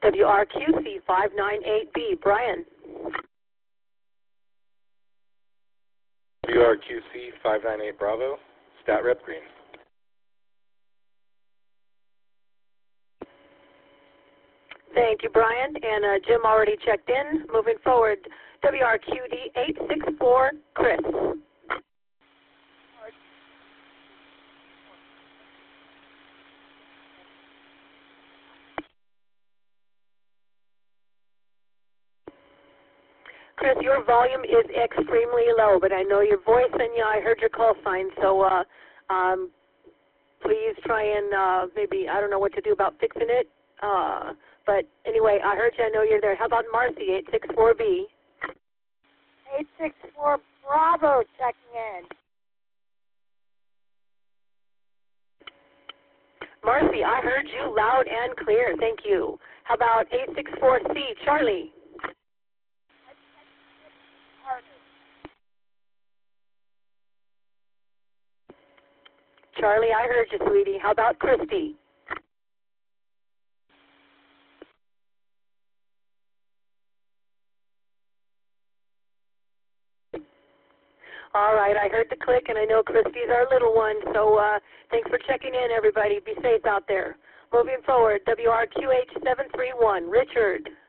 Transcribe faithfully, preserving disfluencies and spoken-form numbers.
W R Q C five nine eight B, Brian. W R Q C five nine eight Bravo, Stat Rep Green. Thank you, Brian. And uh, Jim already checked in. Moving forward, W R Q D eight six four, Chris. Chris, your volume is extremely low, but I know your voice and yeah, I heard your call sign, so uh, um, please try and uh, maybe, I don't know what to do about fixing it. Uh, but anyway, I heard you, I know you're there. How about Marcy, eight six four B? eight six four Bravo checking in. Marcy, I heard you loud and clear. Thank you. How about eight six four C, Charlie? Charlie, I heard you, sweetie. How about Christy? All right, I heard the click, and I know Christy's our little one, so uh, thanks for checking in, everybody. Be safe out there. Moving forward, W R Q H seven three one, Richard.